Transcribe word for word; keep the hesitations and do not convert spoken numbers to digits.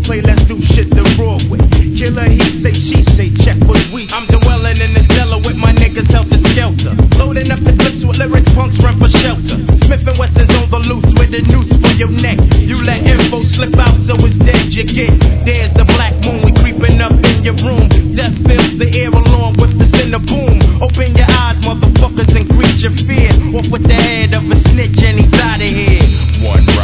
foreplay, let's do shit the raw way. Killer, he say, she say, check what we. I'm dwelling in the cellar with my niggas helter skelter. Loading up the clips with lyrics, punks run for shelter. Smith and Wesson's on the loose with the noose for your neck. You let info slip out, so it's dead you get. There's the black moon, we creeping up in your room. Death fills the air along with the center boom. Open your eyes, motherfuckers, and greet your fear. Off with the head of a snitch and he's out of here. One right.